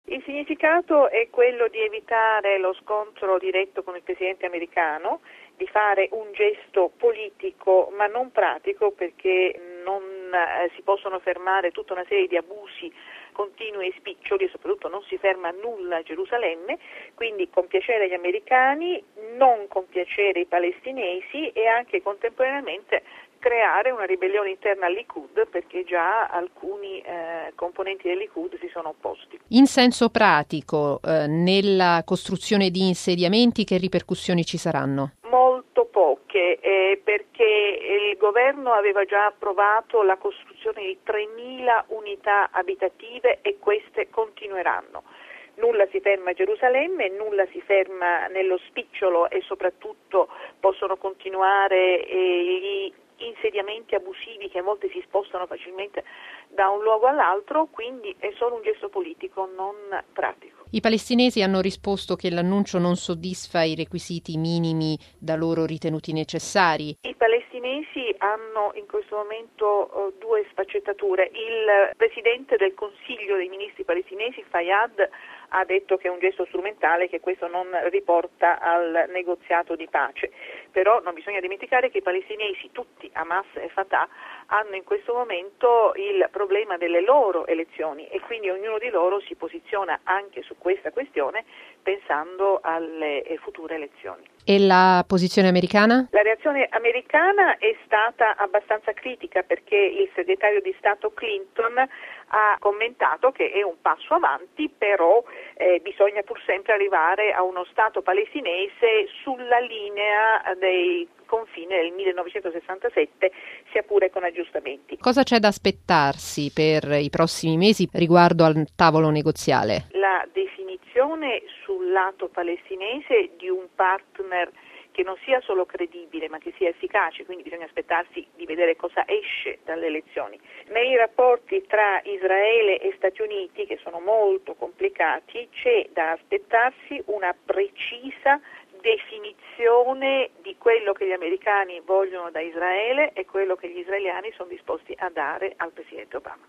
Il significato è quello di evitare lo scontro diretto con il presidente americano, di fare un gesto politico ma non pratico, perché non si possono fermare tutta una serie di abusi continui e spiccioli e soprattutto non si ferma nulla a Gerusalemme, quindi compiacere gli americani, non compiacere i palestinesi e anche contemporaneamente creare una ribellione interna al Likud, perché già alcuni componenti del Likud si sono opposti. In senso pratico, nella costruzione di insediamenti, che ripercussioni ci saranno? Molto poche, perché il governo aveva già approvato la costruzione di 3.000 unità abitative e queste continueranno. Nulla si ferma a Gerusalemme, nulla si ferma nello spicciolo e soprattutto possono continuare gli insediamenti abusivi che a volte si spostano facilmente da un luogo all'altro, quindi è solo un gesto politico, non pratico. I palestinesi hanno risposto che l'annuncio non soddisfa i requisiti minimi da loro ritenuti necessari. I palestinesi hanno in questo momento due sfaccettature. Il presidente del Consiglio dei ministri palestinesi, Fayyad, ha detto che è un gesto strumentale, che questo non riporta al negoziato di pace. Però non bisogna dimenticare che i palestinesi, tutti, Hamas e Fatah, hanno in questo momento il problema delle loro elezioni e quindi ognuno di loro si posiziona anche su questa questione pensando alle future elezioni. E la posizione americana? La reazione americana è stata abbastanza critica, perché il segretario di Stato Clinton ha commentato che è un passo avanti, però bisogna pur sempre arrivare a uno Stato palestinese sulla linea dei confini del 1967, sia pure con aggiustamenti. Cosa c'è da aspettarsi per i prossimi mesi riguardo al tavolo negoziale? La definizione sul lato palestinese di un partner che non sia solo credibile ma che sia efficace, quindi bisogna aspettarsi di vedere cosa esce dalle elezioni. Nei rapporti tra Israele e Stati Uniti, che sono molto complicati, c'è da aspettarsi una precisa definizione di quello che gli americani vogliono da Israele e quello che gli israeliani sono disposti a dare al presidente Obama.